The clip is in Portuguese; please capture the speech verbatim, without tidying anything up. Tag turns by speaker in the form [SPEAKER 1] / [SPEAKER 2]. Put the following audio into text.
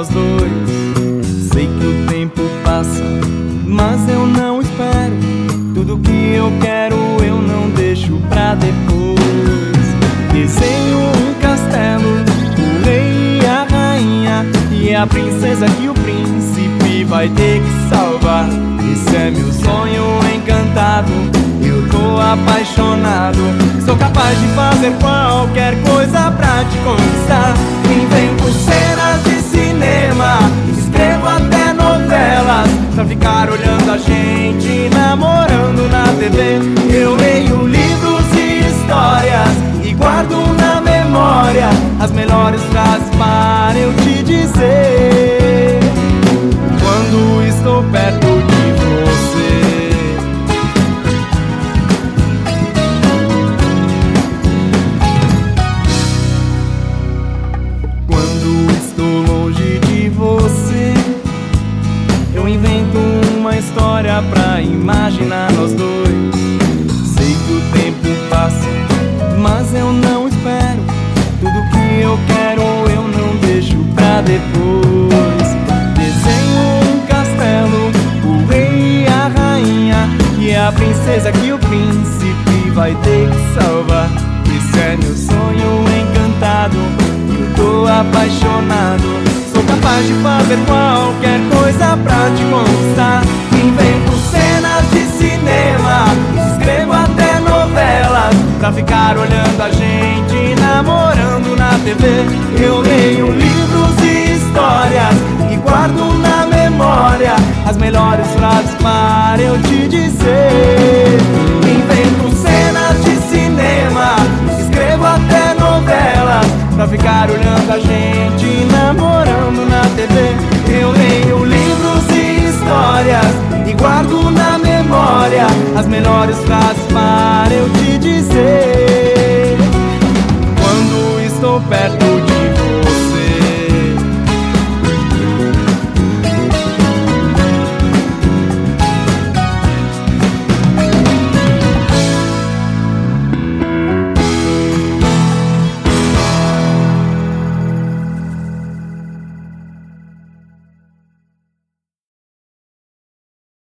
[SPEAKER 1] dois. Sei que o tempo passa, mas eu não espero. Tudo que eu quero eu não deixo pra depois. Desenho um castelo, o rei e a rainha, e a princesa que o príncipe vai ter que salvar. Esse é meu sonho encantado, eu tô apaixonado. Sou capaz de fazer qualquer coisa pra te conquistar. Invento cenas de cinema, escrevo até novelas, pra ficar olhando a gente namorando na T V. Eu leio livros e histórias e guardo na memória as melhores frases para eu te dizer quando estou perto de você. Quando estou longe de você, eu invento uma história pra imaginar nós dois. Sei que o tempo passa, mas eu não espero. Tudo que eu quero eu não deixo pra depois. Desenho um castelo, o rei e a rainha, e a princesa que o príncipe vai ter que salvar. Esse é meu sonho encantado, eu tô apaixonado. Sou capaz de fazer qualquer coisa pra te conquistar. Invento cenas de cinema, escrevo até novelas, pra ficar olhando a gente namorando na T V. Eu leio livros e histórias e guardo na memória as melhores frases para eu te dizer. Invento cenas de cinema, escrevo até novelas, pra ficar olhando a gente namorando na T V. Eu leio livros e histórias e guardo na memória as melhores frases